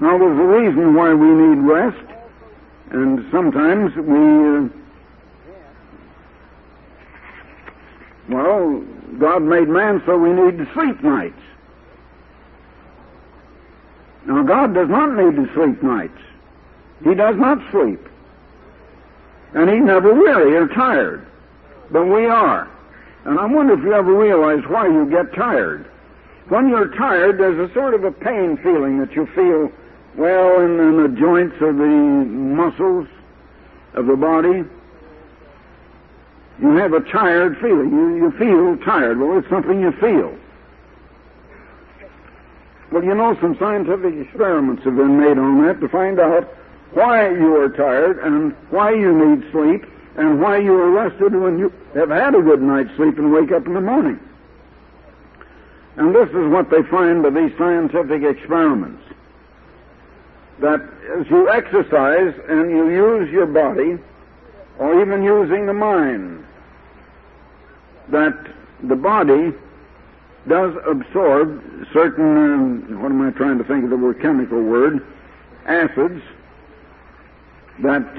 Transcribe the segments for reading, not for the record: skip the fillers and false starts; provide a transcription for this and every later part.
Now, there's a reason why we need rest, and sometimes God made man so we need to sleep nights. Now, God does not need to sleep nights. He does not sleep. And He's never weary or tired. But we are. And I wonder if you ever realize why you get tired. When you're tired, there's a sort of a pain feeling that you feel, in the joints of the muscles of the body. You have a tired feeling. You feel tired. Well, it's something you feel. Well, some scientific experiments have been made on that to find out why you are tired and why you need sleep and why you are rested when you have had a good night's sleep and wake up in the morning. And this is what they find by these scientific experiments. That as you exercise and you use your body, or even using the mind, that the body does absorb certain, chemical word, acids that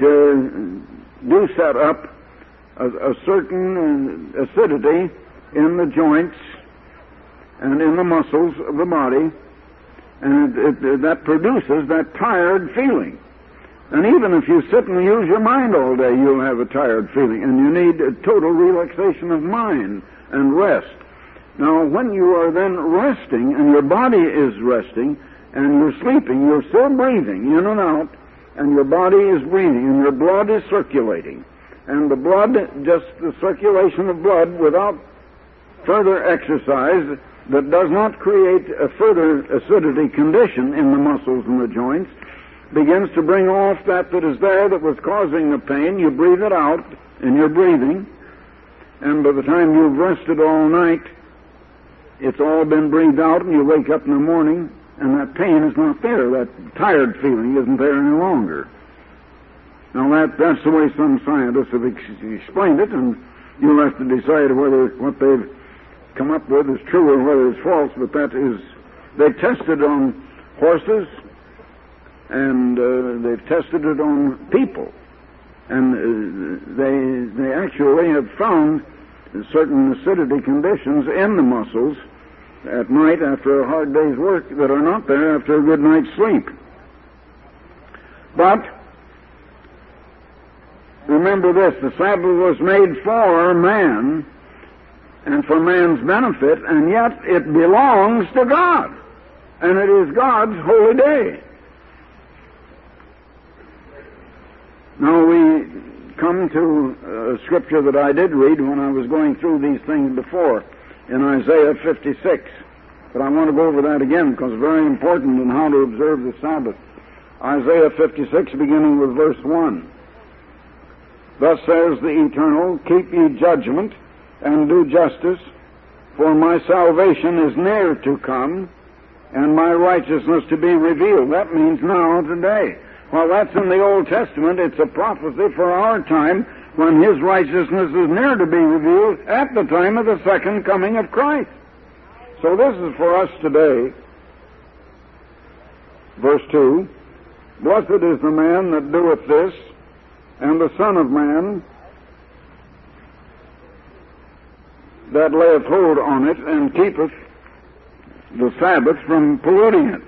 do set up a certain acidity in the joints and in the muscles of the body, and that produces that tired feeling. And even if you sit and use your mind all day, you'll have a tired feeling, and you need a total relaxation of mind and rest. Now, when you are then resting, and your body is resting, and you're sleeping, you're still breathing in and out, and your body is breathing, and your blood is circulating. And the blood, just the circulation of blood without further exercise, that does not create a further acidity condition in the muscles and the joints, begins to bring off that is there that was causing the pain. You breathe it out in your breathing, and by the time you've rested all night, it's all been breathed out, and you wake up in the morning, and that pain is not there. That tired feeling isn't there any longer. Now, that's the way some scientists have explained it, and you'll have to decide whether what they've come up with is true or whether it's false, but they've tested on horses, and they've tested it on people, and they actually have found certain acidity conditions in the muscles at night after a hard day's work that are not there after a good night's sleep. But remember this, the Sabbath was made for man and for man's benefit, and yet it belongs to God, and it is God's holy day. Now we come to a scripture that I did read when I was going through these things before, in Isaiah 56. But I want to go over that again because it's very important in how to observe the Sabbath. Isaiah 56, beginning with verse 1. Thus says the Eternal, keep ye judgment and do justice, for my salvation is near to come, and my righteousness to be revealed. That means now, today. Well, that's in the Old Testament. It's a prophecy for our time when His righteousness is near to be revealed at the time of the second coming of Christ. So this is for us today. Verse 2, blessed is the man that doeth this, and the Son of Man that layeth hold on it, and keepeth the Sabbath from polluting it,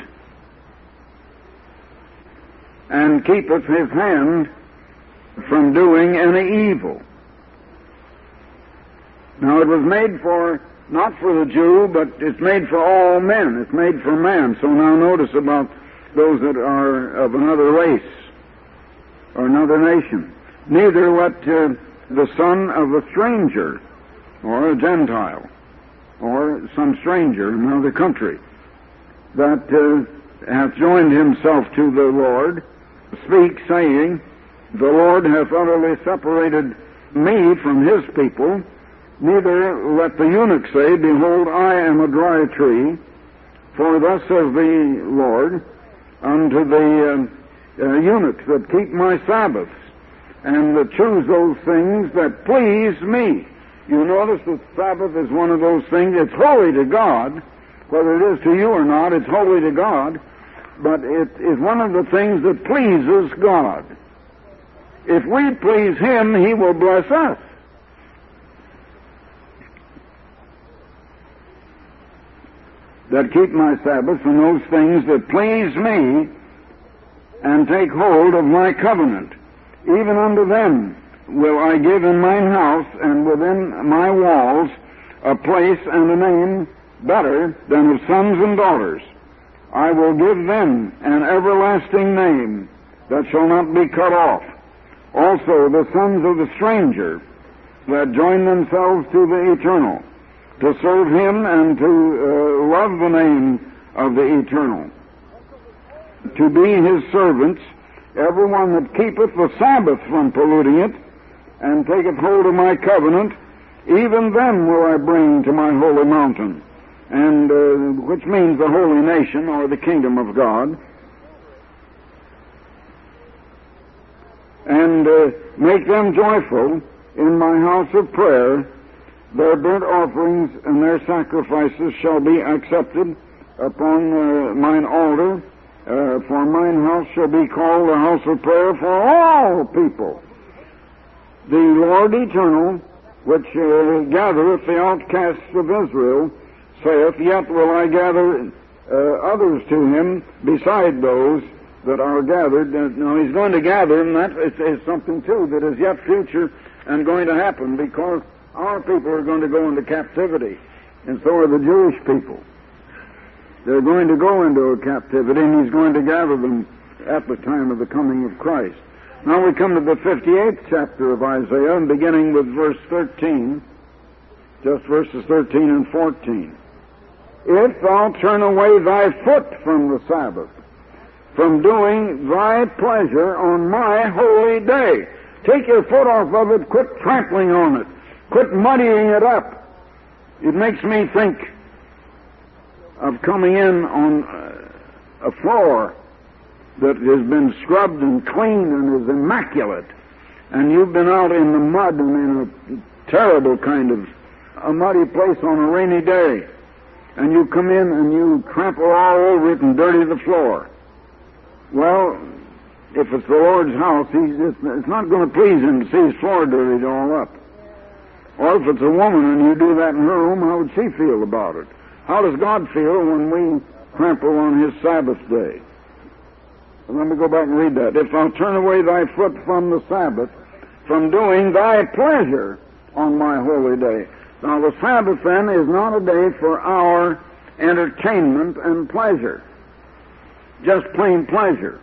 and keepeth his hand from doing any evil. Now it was made for, not for the Jew, but it's made for all men. It's made for man. So now notice about those that are of another race or another nation. Neither let the son of a stranger or a Gentile or some stranger in another country that hath joined himself to the Lord speak, saying, the Lord hath utterly separated me from His people. Neither let the eunuch say, behold, I am a dry tree. For thus says the Lord unto the eunuchs that keep my Sabbaths, and that choose those things that please me. You notice that Sabbath is one of those things, it's holy to God. Whether it is to you or not, it's holy to God. but it is one of the things that pleases God. If we please Him, He will bless us. That keep my Sabbath and those things that please me, and take hold of my covenant. Even unto them will I give in mine house and within my walls a place and a name better than of sons and daughters. I will give them an everlasting name that shall not be cut off. Also the sons of the stranger that join themselves to the Eternal, to serve Him and to love the name of the Eternal, to be His servants, every one that keepeth the Sabbath from polluting it, and taketh hold of my covenant, even them will I bring to my holy mountain, and which means the holy nation, or the kingdom of God, and make them joyful in my house of prayer. Their burnt offerings and their sacrifices shall be accepted upon mine altar, for mine house shall be called a house of prayer for all people. The Lord Eternal, which gathereth the outcasts of Israel, saith, Yet will I gather others to Him beside those that are gathered. Now He's going to gather, and that is something too that is yet future and going to happen, because our people are going to go into captivity, and so are the Jewish people. They're going to go into a captivity, and He's going to gather them at the time of the coming of Christ. Now we come to the 58th chapter of Isaiah, and beginning with verse 13, just verses 13 and 14. If thou turn away thy foot from the Sabbath, from doing thy pleasure on my holy day. Take your foot off of it, quit trampling on it, quit muddying it up. It makes me think of coming in on a floor that has been scrubbed and cleaned and is immaculate, and you've been out in the mud and in a terrible kind of a muddy place on a rainy day, and you come in and you trample all over it and dirty the floor. Well, if it's the Lord's house, it's not going to please Him to see His floor dirtied all up. Or if it's a woman and you do that in her room, how would she feel about it? How does God feel when we trample on His Sabbath day? Well, let me go back and read that. If thou turn away thy foot from the Sabbath, from doing thy pleasure on my holy day. Now the Sabbath then is not a day for our entertainment and pleasure. Just plain pleasure.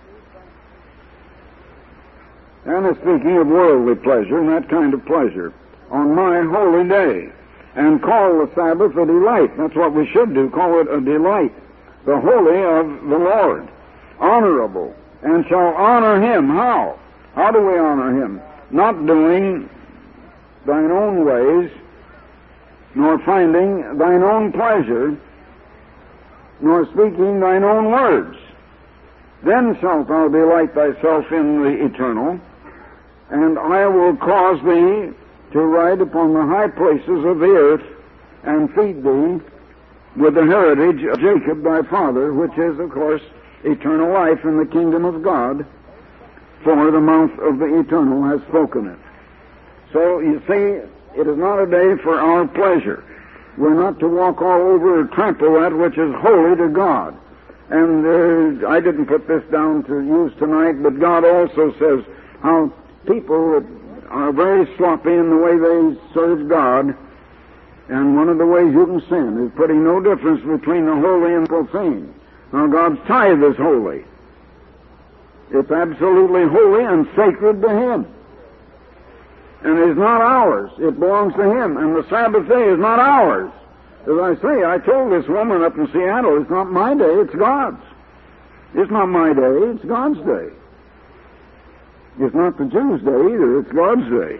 And it's speaking of worldly pleasure and that kind of pleasure on my holy day. And call the Sabbath a delight. That's what we should do, call it a delight. The holy of the Lord. Honorable. And shall honor Him. How? How do we honor Him? Not doing thine own ways, nor finding thine own pleasure, nor speaking thine own words. Then shalt thou delight thyself in the Eternal, and I will cause thee to ride upon the high places of the earth, and feed thee with the heritage of Jacob thy father, which is, of course, eternal life in the kingdom of God, for the mouth of the Eternal has spoken it. So, you see, it is not a day for our pleasure. We're not to walk all over or trample that which is holy to God. And I didn't put this down to use tonight, but God also says how people are very sloppy in the way they serve God, and one of the ways you can sin is putting no difference between the holy and profane. Now, God's tithe is holy. It's absolutely holy and sacred to Him. And it is not ours. It belongs to Him. And the Sabbath day is not ours. As I say, I told this woman up in Seattle, it's not my day, it's God's. It's not my day, it's God's day. It's not the Jews' day either, it's God's day.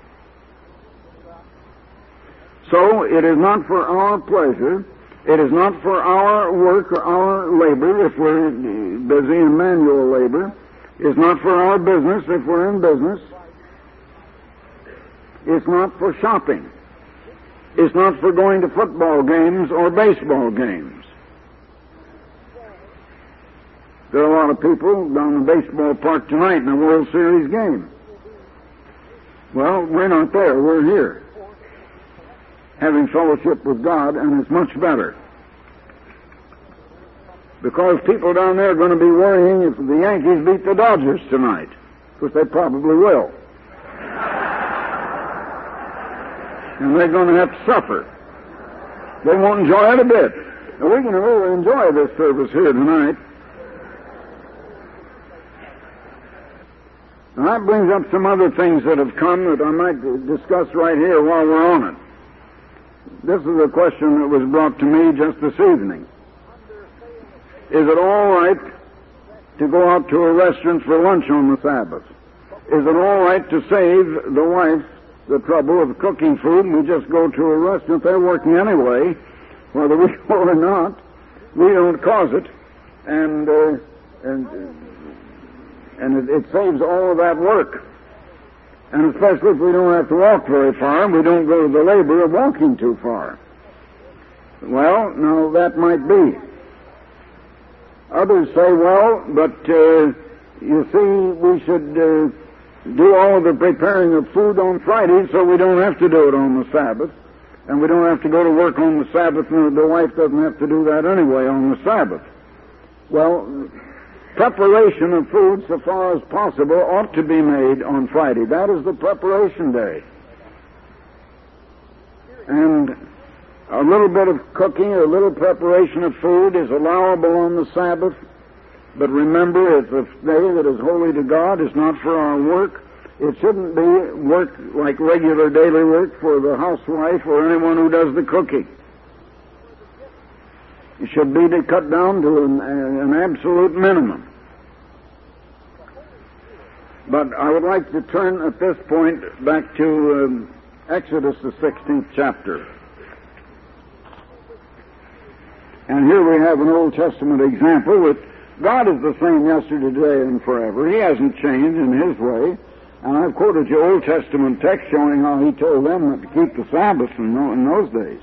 So, it is not for our pleasure, it is not for our work or our labor, if we're busy in manual labor. It's not for our business, if we're in business. It's not for shopping. It's not for going to football games or baseball games. There are a lot of people down the baseball park tonight in a World Series game. Well, we're not there. We're here, having fellowship with God, and it's much better. Because people down there are going to be worrying if the Yankees beat the Dodgers tonight, which they probably will. And they're going to have to suffer. They won't enjoy it a bit. Now, we're going to really enjoy this service here tonight. And that brings up some other things that have come that I might discuss right here while we're on it. This is a question that was brought to me just this evening. Is it all right to go out to a restaurant for lunch on the Sabbath? Is it all right to save the wife the trouble of cooking food and we just go to a restaurant? They're working anyway, whether we go or not. We don't cause it, and it saves all of that work. And especially if we don't have to walk very far, we don't go to the labor of walking too far. Well, now that might be. Others say, well, but you see, we should do all of the preparing of food on Friday so we don't have to do it on the Sabbath. And we don't have to go to work on the Sabbath, and the wife doesn't have to do that anyway on the Sabbath. Well, preparation of food, so far as possible, ought to be made on Friday. That is the preparation day. And a little bit of cooking, a little preparation of food is allowable on the Sabbath. But remember, it's a day that is holy to God. It's not for our work. It shouldn't be work like regular daily work for the housewife or anyone who does the cooking. It should be to cut down to an absolute minimum. But I would like to turn at this point back to Exodus, the 16th chapter. And here we have an Old Testament example that God is the same yesterday, today, and forever. He hasn't changed in His way. And I've quoted you Old Testament text showing how He told them not to keep the Sabbath in those days.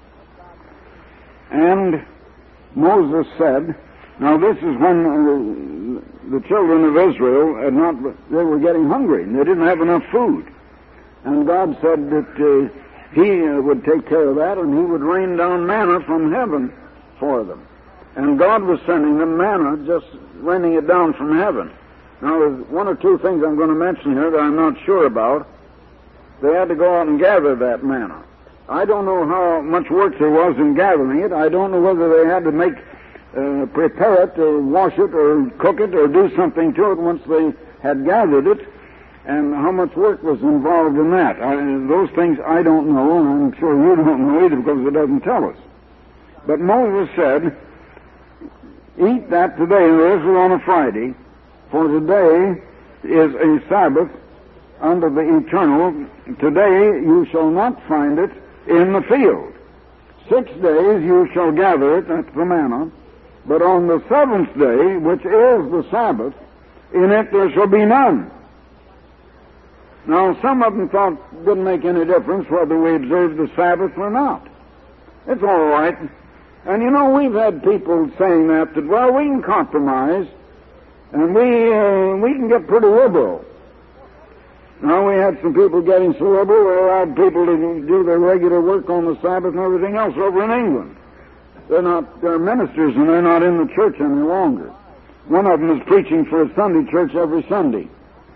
And Moses said, now this is when the children of Israel they were getting hungry, and they didn't have enough food. And God said that He would take care of that, and He would rain down manna from heaven for them. And God was sending them manna, just raining it down from heaven. Now, there's one or two things I'm going to mention here that I'm not sure about. They had to go out and gather that manna. I don't know how much work there was in gathering it. I don't know whether they had to prepare it, or wash it, or cook it, or do something to it once they had gathered it, and how much work was involved in that. Those things I don't know, and I'm sure you don't know either because it doesn't tell us. But Moses said, eat that today, and this is on a Friday, for today is a Sabbath under the eternal. Today you shall not find it in the field. 6 days you shall gather it, that's the manna, but on the 7th day, which is the Sabbath, in it there shall be none. Now, some of them thought it didn't make any difference whether we observed the Sabbath or not. It's all right. And you know, we've had people saying that well, we can compromise, and we can get pretty liberal. Now, we had some people getting so liberal, they allowed people to do their regular work on the Sabbath and everything else over in England. They're ministers, and they're not in the church any longer. One of them is preaching for a Sunday church every Sunday.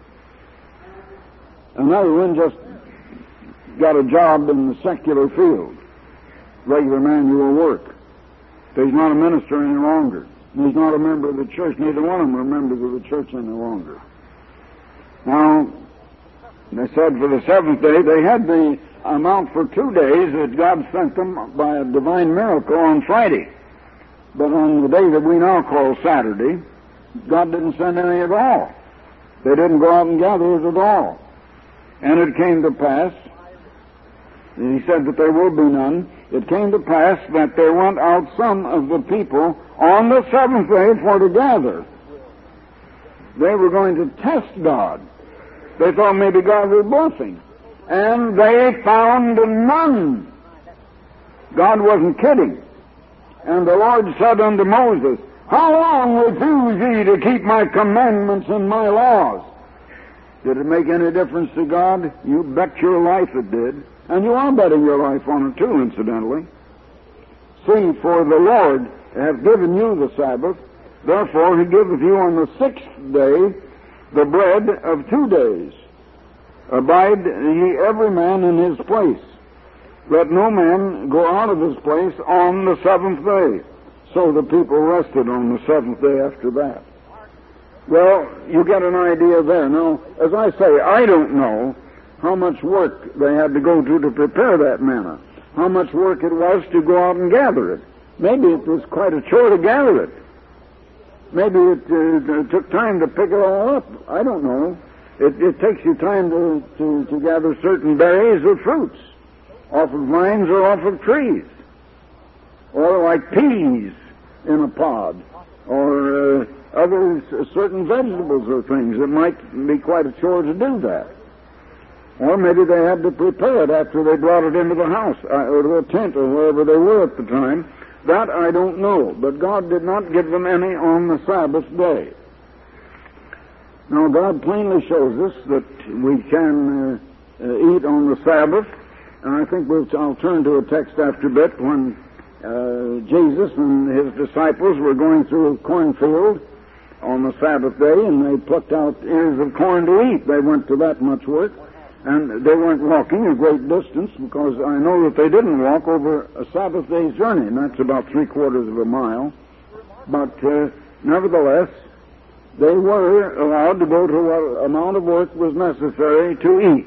Another one just got a job in the secular field, regular manual work. So he's not a minister any longer. He's not a member of the church. Neither one of them are members of the church any longer. Now, they said for the 7th day, they had the amount for 2 days that God sent them by a divine miracle on Friday. But on the day that we now call Saturday, God didn't send any at all. They didn't go out and gather it at all. And it came to pass, and He said that there will be none. It came to pass that there went out some of the people on the 7th day for to gather. They were going to test God. They thought maybe God was bluffing. And they found none. God wasn't kidding. And the Lord said unto Moses, how long refuse ye to keep my commandments and my laws. Did it make any difference to God? You bet your life it did. And you are betting your life on it too, incidentally. See, for the Lord hath given you the Sabbath, therefore he giveth you on the 6th day the bread of 2 days. Abide ye every man in his place. Let no man go out of his place on the 7th day. So the people rested on the 7th day after that. Well, you get an idea there. Now, as I say, I don't know how much work they had to go to prepare that manna, how much work it was to go out and gather it. Maybe it was quite a chore to gather it. Maybe it took time to pick it all up. I don't know. It takes you time to gather certain berries or fruits off of vines or off of trees, or like peas in a pod, or other certain vegetables or things. It might be quite a chore to do that. Or maybe they had to prepare it after they brought it into the house, or the tent, or wherever they were at the time. That I don't know. But God did not give them any on the Sabbath day. Now, God plainly shows us that we can eat on the Sabbath. And I think I'll turn to a text after a bit when Jesus and his disciples were going through a cornfield on the Sabbath day, and they plucked out ears of corn to eat. They went to that much work. And they weren't walking a great distance, because I know that they didn't walk over a Sabbath day's journey, and that's about 3/4 of a mile. But nevertheless, they were allowed to go to what amount of work was necessary to eat.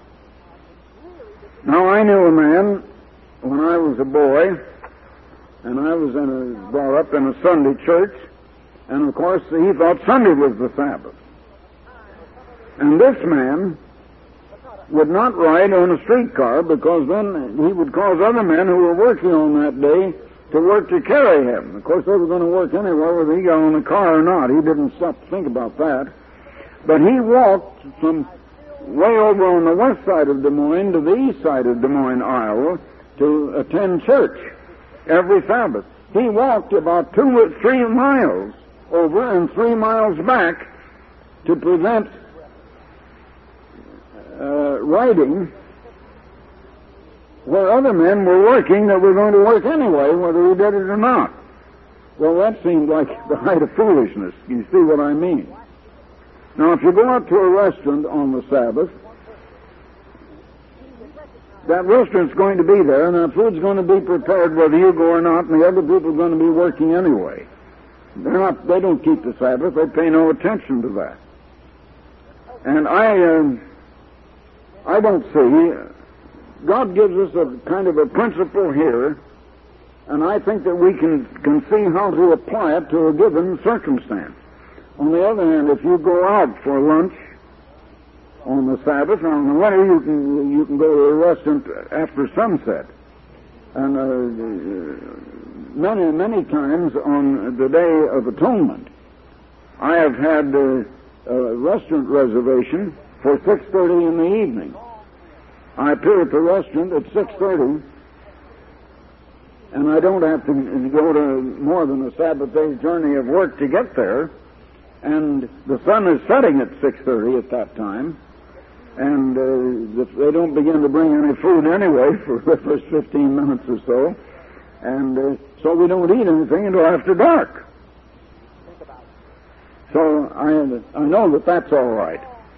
Now, I knew a man when I was a boy, and I was brought up in a Sunday church, and of course he thought Sunday was the Sabbath. And this man would not ride on a streetcar, because then he would cause other men who were working on that day to work to carry him. Of course, they were going to work anywhere, whether he got on the car or not. He didn't stop to think about that. But he walked from way over on the west side of Des Moines to the east side of Des Moines, Iowa, to attend church every Sabbath. He walked about 2 or 3 miles over and 3 miles back to prevent riding where other men were working that were going to work anyway, whether he did it or not. Well, that seemed like the height of foolishness. You see what I mean? Now, if you go out to a restaurant on the Sabbath, that restaurant's going to be there, and that food's going to be prepared whether you go or not, and the other people are going to be working anyway. They don't keep the Sabbath. They pay no attention to that. And I don't see, God gives us a kind of a principle here, and I think that we can see how to apply it to a given circumstance. On the other hand, if you go out for lunch on the Sabbath, now in the winter you can go to a restaurant after sunset. And many times on the Day of Atonement, I have had a restaurant reservation for 6:30 in the evening. I appear at the restaurant at 6:30, and I don't have to go to more than a Sabbath day's journey of work to get there. And the sun is setting at 6:30 at that time, and they don't begin to bring any food anyway for the first 15 minutes or so, and so we don't eat anything until after dark. So I know that that's all right.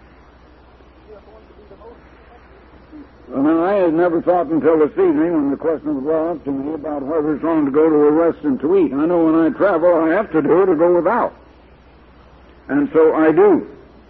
I mean, I had never thought until this evening when the question was brought up to me about whether it's wrong to go to a restaurant to eat. I know when I travel, I have to do it or go without. And so I do.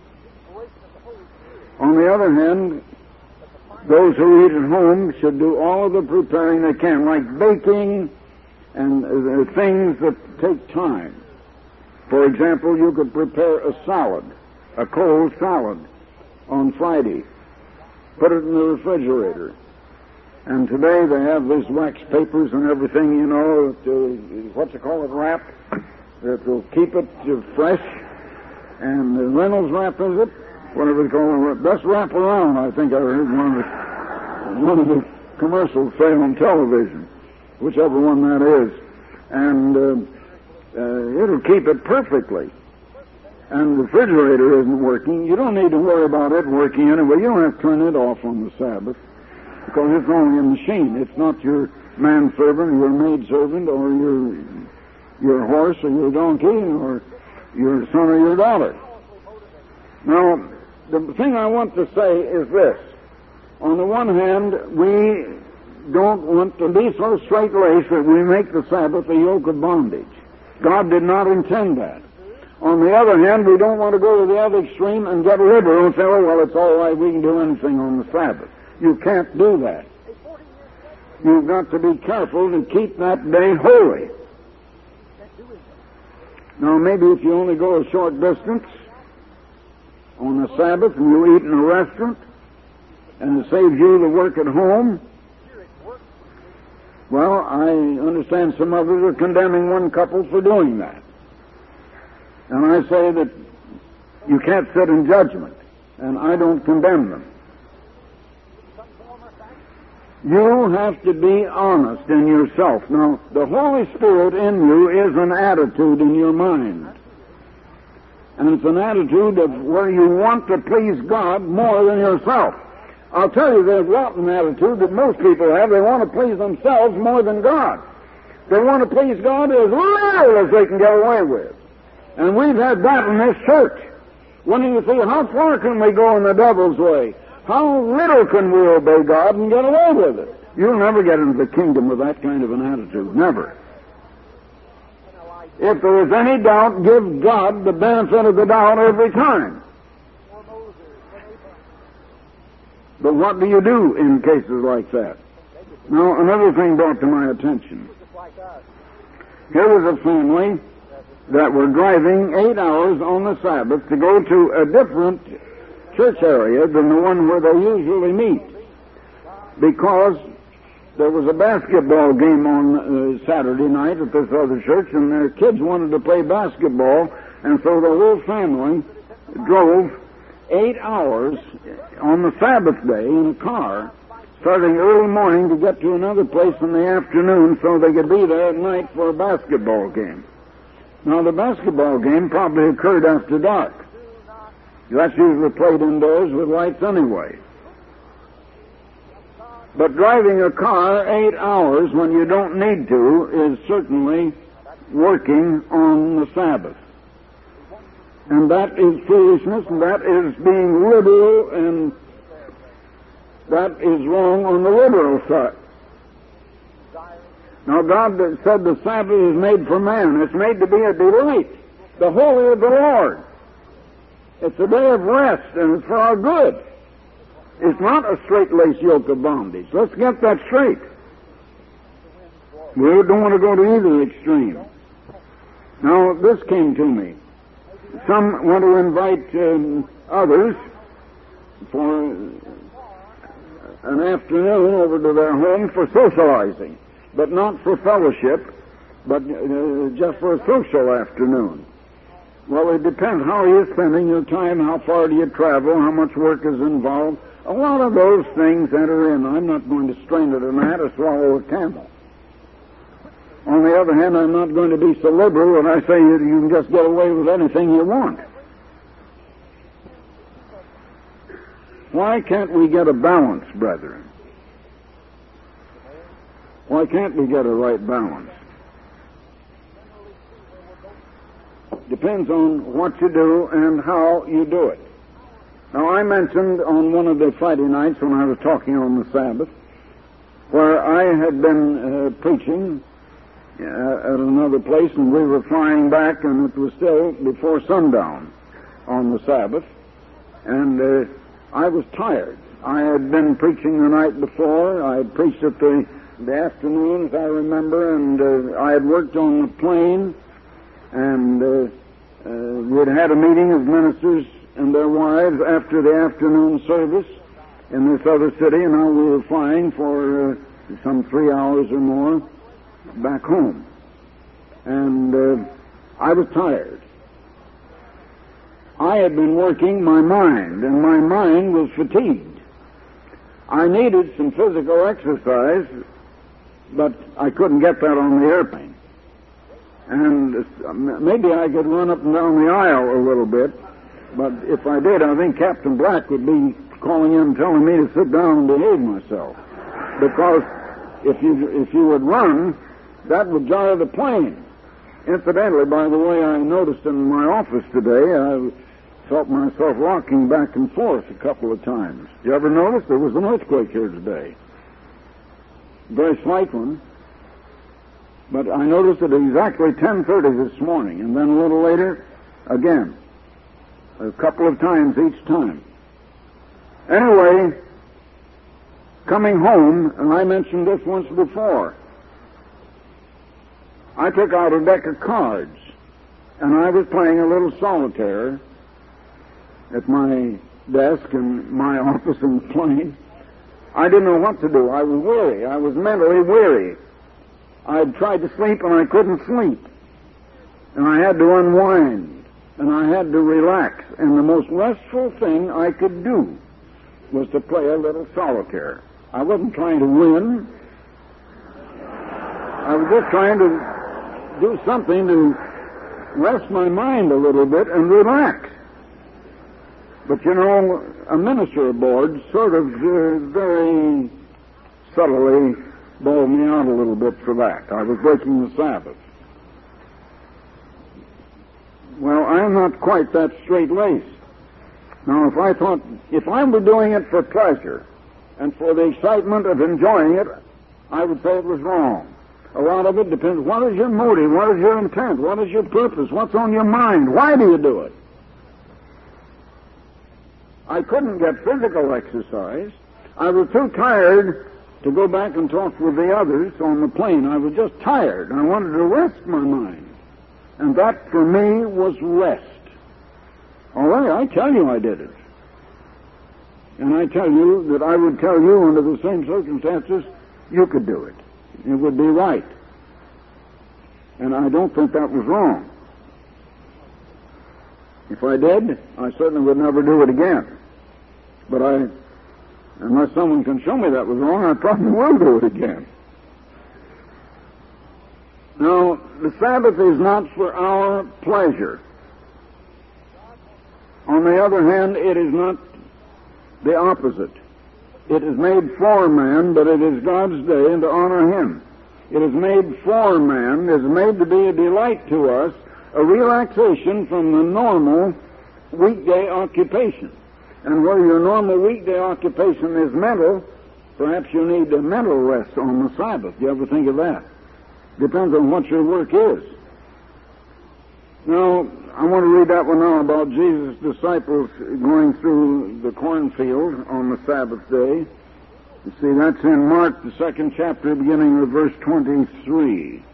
On the other hand, those who eat at home should do all of the preparing they can, like baking and things that take time. For example, you could prepare a salad, a cold salad, on Friday. Put it in the refrigerator. And today they have these wax papers and everything, you know, wrap, that will keep it fresh. And the Reynolds wrap, is it? Whatever they call it. Best wrap around, I think I heard one of the commercials say on television, whichever one that is. And it'll keep it perfectly. and the refrigerator isn't working, you don't need to worry about it working anyway. You don't have to turn it off on the Sabbath, because it's only a machine. It's not your manservant or your maidservant or your horse or your donkey or your son or your daughter. Now, the thing I want to say is this. On the one hand, we don't want to be so straight-laced that we make the Sabbath a yoke of bondage. God did not intend that. On the other hand, we don't want to go to the other extreme and get liberal and say, oh, well, it's all right, we can do anything on the Sabbath. You can't do that. You've got to be careful to keep that day holy. Now, maybe if you only go a short distance on the Sabbath and you eat in a restaurant and it saves you the work at home, well, I understand some others are condemning one couple for doing that. And I say that you can't sit in judgment, and I don't condemn them. You have to be honest in yourself. Now, the Holy Spirit in you is an attitude in your mind. And it's an attitude of where you want to please God more than yourself. I'll tell you, there's a rotten attitude that most people have. They want to please themselves more than God. They want to please God as little as they can get away with. And we've had that in this church. When you see, how far can we go in the devil's way? How little can we obey God and get away with it? You'll never get into the kingdom with that kind of an attitude. Never. If there is any doubt, give God the benefit of the doubt every time. But what do you do in cases like that? Now, another thing brought to my attention. Here was a family that were driving 8 hours on the Sabbath to go to a different church area than the one where they usually meet, because there was a basketball game on Saturday night at this other church, and their kids wanted to play basketball, and so the whole family drove 8 hours on the Sabbath day in a car, starting early morning to get to another place in the afternoon so they could be there at night for a basketball game. Now, the basketball game probably occurred after dark. That's usually played indoors with lights anyway. But driving a car 8 hours when you don't need to is certainly working on the Sabbath. And that is foolishness, and that is being liberal, and that is wrong on the liberal side. Now, God said the Sabbath is made for man. It's made to be a delight, the holy of the Lord. It's a day of rest, and it's for our good. It's not a straight-laced yoke of bondage. Let's get that straight. We don't want to go to either extreme. Now, this came to me. Some want to invite others for an afternoon over to their home for socializing, but not for fellowship, but just for a social afternoon. Well, it depends how you're spending your time, how far do you travel, how much work is involved. A lot of those things enter in. I'm not going to strain at a gnat or swallow a camel. On the other hand, I'm not going to be so liberal that I say you can just get away with anything you want. Why can't we get a balance, brethren? Why can't we get a right balance? Depends on what you do and how you do it. Now, I mentioned on one of the Friday nights when I was talking on the Sabbath, where I had been preaching at another place, and we were flying back, and it was still before sundown on the Sabbath, and I was tired. I had been preaching the night before. I had preached at the afternoons, I remember, and I had worked on the plane, and we had had a meeting of ministers and their wives after the afternoon service in this other city, and now we were flying for some 3 hours or more back home. And I was tired. I had been working my mind, and my mind was fatigued. I needed some physical exercise, but I couldn't get that on the airplane. And maybe I could run up and down the aisle a little bit, but if I did, I think Captain Black would be calling in telling me to sit down and behave myself. Because if you would run, that would jar the plane. Incidentally, by the way, I noticed in my office today, I felt myself rocking back and forth a couple of times. Did you ever notice there was an earthquake here today? Very slight one. But I noticed it at exactly 10:30 this morning, and then a little later, again. A couple of times each time. Anyway, coming home, and I mentioned this once before, I took out a deck of cards, and I was playing a little solitaire at my desk in my office in the plane. I didn't know what to do. I was weary. I was mentally weary. I'd tried to sleep and I couldn't sleep. And I had to unwind. And I had to relax. And the most restful thing I could do was to play a little solitaire. I wasn't trying to win. I was just trying to do something to rest my mind a little bit and relax. But, you know, a minister aboard sort of very subtly bawled me out a little bit for that. I was breaking the Sabbath. Well, I'm not quite that straight-laced. Now, if I were doing it for pleasure and for the excitement of enjoying it, I would say it was wrong. A lot of it depends. What is your motive? What is your intent? What is your purpose? What's on your mind? Why do you do it? I couldn't get physical exercise. I was too tired to go back and talk with the others on the plane. I was just tired. I wanted to rest my mind. And that, for me, was rest. All right, I tell you I did it. And I tell you that I would tell you under the same circumstances, you could do it. It would be right. And I don't think that was wrong. If I did, I certainly would never do it again. But unless someone can show me that was wrong, I probably will do it again. Now, the Sabbath is not for our pleasure. On the other hand, it is not the opposite. It is made for man, but it is God's day and to honor Him. It is made for man, it is made to be a delight to us, a relaxation from the normal weekday occupation. And where your normal weekday occupation is mental, perhaps you need a mental rest on the Sabbath. Do you ever think of that? Depends on what your work is. Now, I want to read that one now about Jesus' disciples going through the cornfield on the Sabbath day. You see, that's in Mark, the 2nd chapter, beginning with verse 23.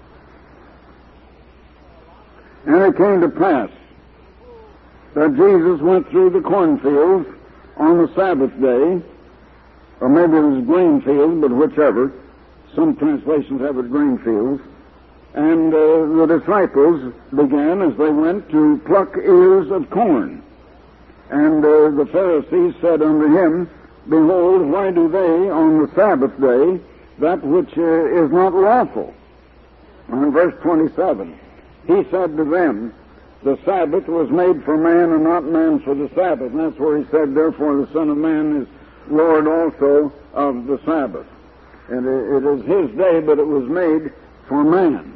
And it came to pass that Jesus went through the cornfields on the Sabbath day, or maybe it was grain field, but whichever. Some translations have it grain fields. And the disciples began, as they went, to pluck ears of corn. And the Pharisees said unto him, Behold, why do they, on the Sabbath day, that which is not lawful? And verse 27, he said to them, The Sabbath was made for man, and not man for the Sabbath. And that's where he said, Therefore the Son of Man is Lord also of the Sabbath. And it is his day, but it was made for man.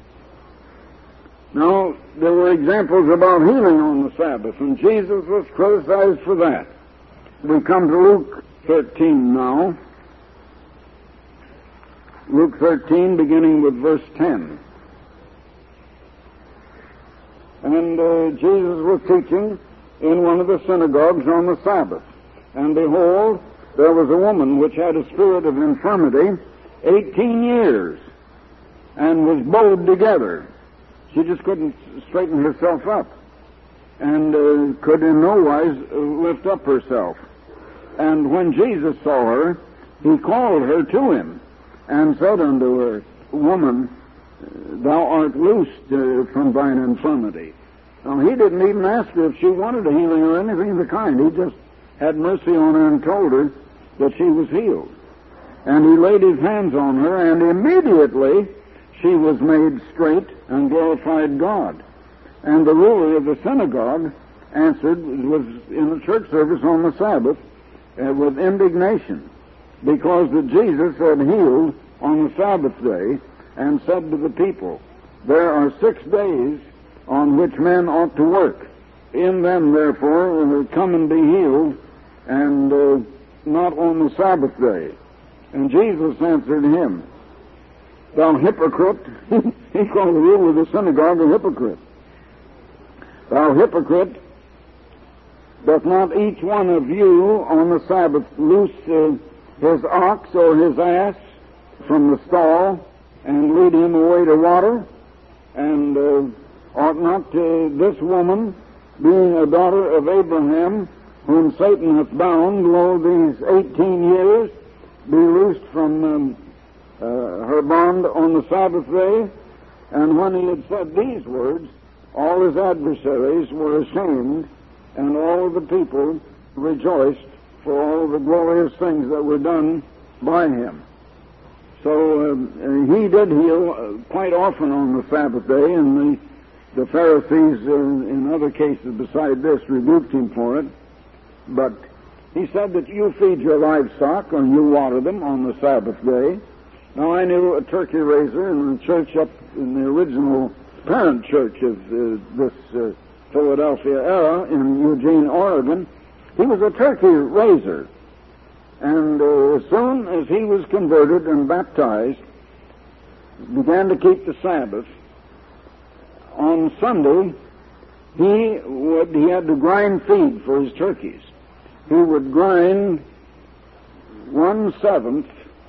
Now, there were examples about healing on the Sabbath, and Jesus was criticized for that. We come to Luke 13 now. Luke 13, beginning with verse 10. And Jesus was teaching in one of the synagogues on the Sabbath. And behold, there was a woman which had a spirit of infirmity 18 years, and was bowed together. She just couldn't straighten herself up, and could in no wise lift up herself. And when Jesus saw her, he called her to him, and said unto her, Woman, thou art loosed from thine infirmity. Now, he didn't even ask her if she wanted a healing or anything of the kind. He just had mercy on her and told her that she was healed. And he laid his hands on her, and immediately she was made straight and glorified God. And the ruler of the synagogue answered, was in the church service on the Sabbath, with indignation, because that Jesus had healed on the Sabbath day, and said to the people, there are 6 days on which men ought to work. In them, therefore, come and be healed, and not on the Sabbath day. And Jesus answered him, thou hypocrite. He called the ruler of the synagogue a hypocrite. Thou hypocrite, doth not each one of you on the Sabbath loose his ox or his ass from the stall and lead him away to water? And ought not this woman, being a daughter of Abraham, whom Satan hath bound, lo, these 18 years, be loosed from her bond on the Sabbath day? And when he had said these words, all his adversaries were ashamed, and all of the people rejoiced for all the glorious things that were done by him. So he did heal quite often on the Sabbath day, and the Pharisees, in other cases beside this, rebuked him for it. But he said that you feed your livestock or you water them on the Sabbath day. Now, I knew a turkey raiser in the church up in the original parent church of this Philadelphia era in Eugene, Oregon. He was a turkey raiser. And as soon as he was converted and baptized, began to keep the Sabbath, on Sunday, he had to grind feed for his turkeys. He would grind 1/6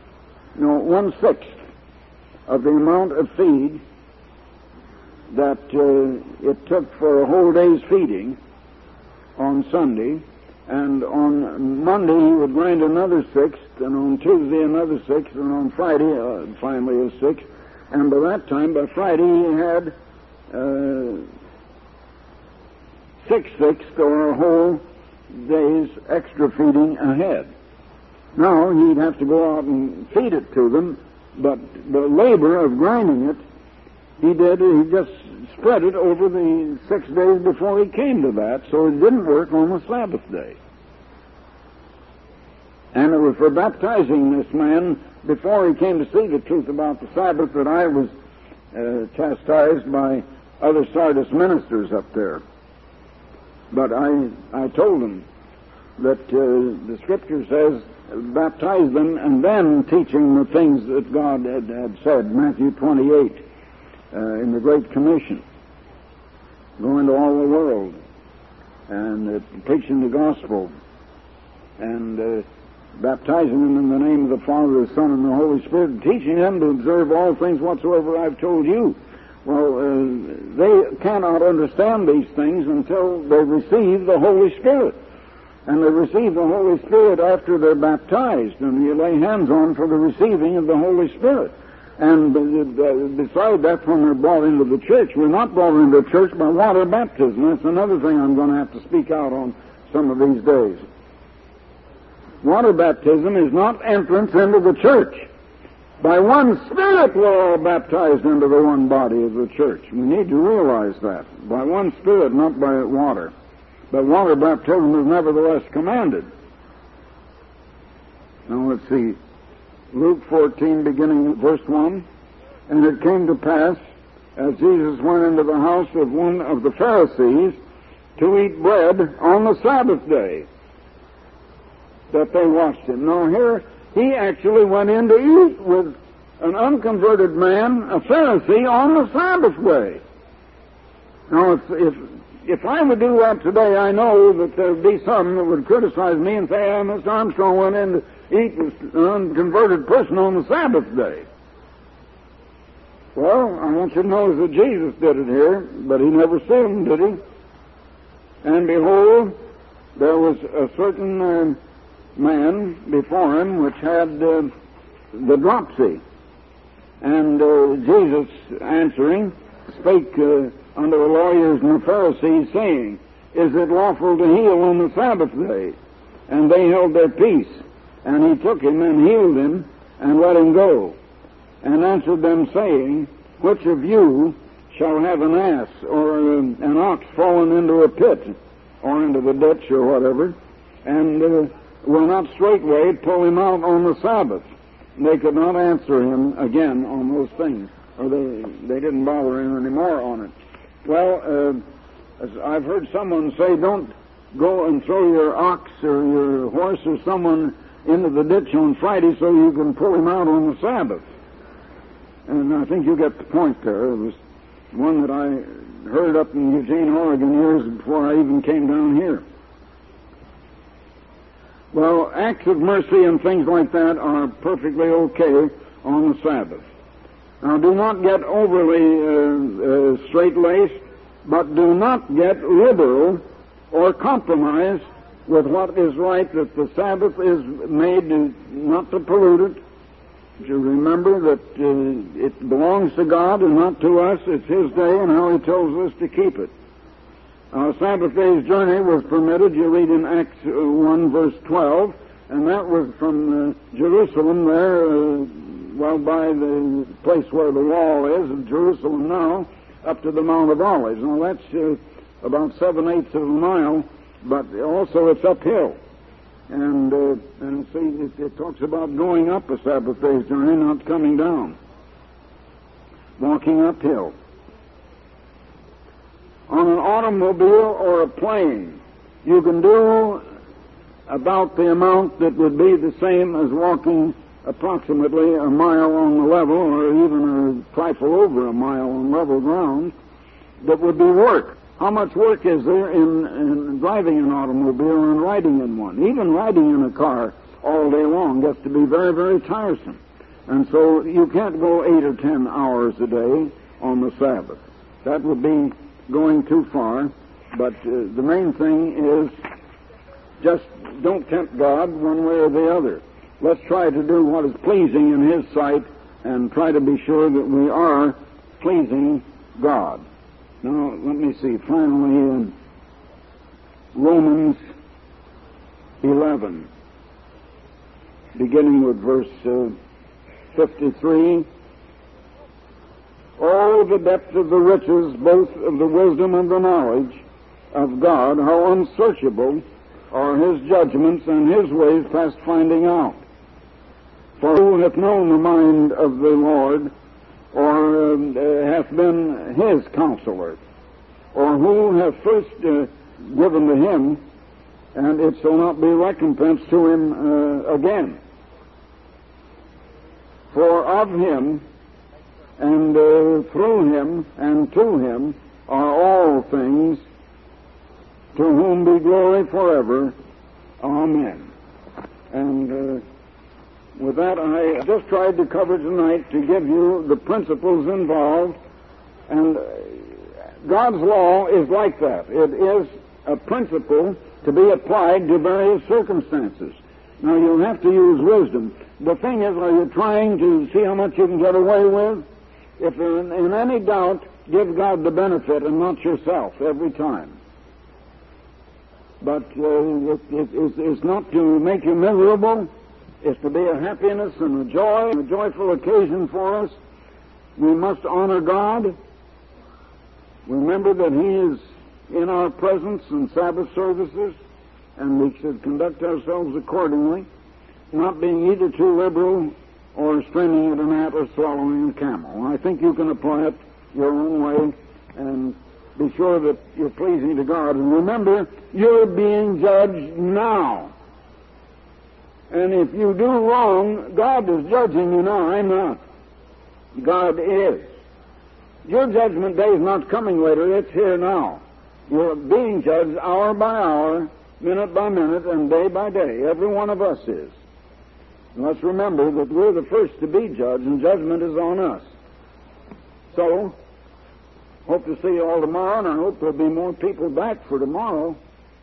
of the amount of feed that it took for a whole day's feeding on Sunday, and on Monday he would grind another 1/6, and on Tuesday another 1/6, and on Friday finally a 1/6, and by that time, by Friday, he had 6/6 or a whole day's extra feeding ahead. Now he'd have to go out and feed it to them, but the labor of grinding it, he just spread it over the 6 days before he came to that, so it didn't work on the Sabbath day. And it was for baptizing this man before he came to see the truth about the Sabbath that I was chastised by other Sardis ministers up there. But I told them that the Scripture says, baptize them and then teaching the things that God had said, Matthew 28, in the Great Commission. Go into all the world and preaching the gospel and baptizing them in the name of the Father, the Son, and the Holy Spirit, teaching them to observe all things whatsoever I've told you. Well, they cannot understand these things until they receive the Holy Spirit. And they receive the Holy Spirit after they're baptized, and you lay hands on for the receiving of the Holy Spirit. And beside that, when they're brought into the church, we're not brought into the church by water baptism. That's another thing I'm going to have to speak out on some of these days. Water baptism is not entrance into the church. By one Spirit we're all baptized into the one body of the church. We need to realize that. By one Spirit, not by water. But water baptism is nevertheless commanded. Now let's see. Luke 14, beginning at verse 1. And it came to pass, as Jesus went into the house of one of the Pharisees to eat bread on the Sabbath day, that they watched him. Now here, he actually went in to eat with an unconverted man, a Pharisee, on the Sabbath day. Now, if I would do that today, I know that there would be some that would criticize me and say, Mr. Armstrong went in to eat with an unconverted person on the Sabbath day. Well, I want you to know that Jesus did it here, but he never sinned, did he? And behold, there was a certain man before him which had the dropsy. And Jesus, answering, spake unto the lawyers and the Pharisees, saying, Is it lawful to heal on the Sabbath day? And they held their peace. And he took him and healed him and let him go. And answered them, saying, which of you shall have an ass or an ox fallen into a pit or into the ditch or whatever, and will not straightway pull him out on the Sabbath? They could not answer him again on those things, or they didn't bother him anymore on it. Well, as I've heard someone say, don't go and throw your ox or your horse or someone into the ditch on Friday so you can pull him out on the Sabbath. And I think you get the point there. It was one that I heard up in Eugene, Oregon years before I even came down here. Well, acts of mercy and things like that are perfectly okay on the Sabbath. Now, do not get overly straight-laced, but do not get liberal or compromise with what is right, that the Sabbath is made not to pollute it. You remember that it belongs to God and not to us. It's His day, and how He tells us to keep it. Sabbath day's journey was permitted, you read in Acts 1, verse 12, and that was from Jerusalem there, by the place where the wall is, in Jerusalem now, up to the Mount of Olives. Now, that's about 7/8 of a mile, but also it's uphill. And see, it talks about going up a Sabbath day's journey, not coming down. Walking uphill. On an automobile or a plane, you can do about the amount that would be the same as walking approximately a mile on the level, or even a trifle over a mile on level ground. That would be work. How much work is there in driving an automobile and riding in one? Even riding in a car all day long gets to be very, very tiresome. And so you can't go 8 or 10 hours a day on the Sabbath. That would be going too far. But the main thing is just don't tempt God one way or the other. Let's try to do what is pleasing in His sight and try to be sure that we are pleasing God. Now, let me see. Finally, in Romans 11, beginning with verse 53, all the depth of the riches, both of the wisdom and the knowledge of God, how unsearchable are His judgments and His ways past finding out. For who hath known the mind of the Lord, or hath been His counselor, or who hath first given to Him, and it shall not be recompensed to Him again? For of Him, and through Him, and to Him are all things, to whom be glory forever. Amen. And with that, I just tried to cover tonight to give you the principles involved, and God's law is like that. It is a principle to be applied to various circumstances. Now, you'll have to use wisdom. The thing is, are you trying to see how much you can get away with? If you're in any doubt, give God the benefit and not yourself every time. But it's not to make you miserable. It's to be a happiness and a joy, a joyful occasion for us. We must honor God. Remember that He is in our presence in Sabbath services, and we should conduct ourselves accordingly, not being either too liberal or straining at a gnat or swallowing a camel. I think you can apply it your own way and be sure that you're pleasing to God. And remember, you're being judged now. And if you do wrong, God is judging you now. I'm not. God is. Your judgment day is not coming later. It's here now. You're being judged hour by hour, minute by minute, and day by day. Every one of us is. And let's remember that we're the first to be judged, and judgment is on us. So, hope to see you all tomorrow, and I hope there'll be more people back for tomorrow.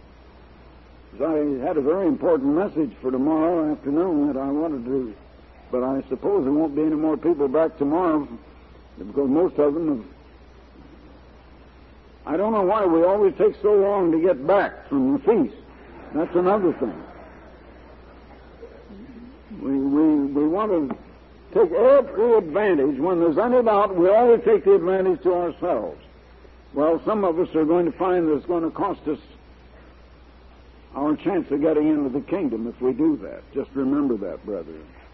I had a very important message for tomorrow afternoon that I wanted to, but I suppose there won't be any more people back tomorrow because most of them have. I don't know why we always take so long to get back from the feast. That's another thing. We want to take every advantage. When there's any doubt, we always take the advantage to ourselves. Well, some of us are going to find that it's going to cost us our chance of getting into the kingdom if we do that. Just remember that, brethren.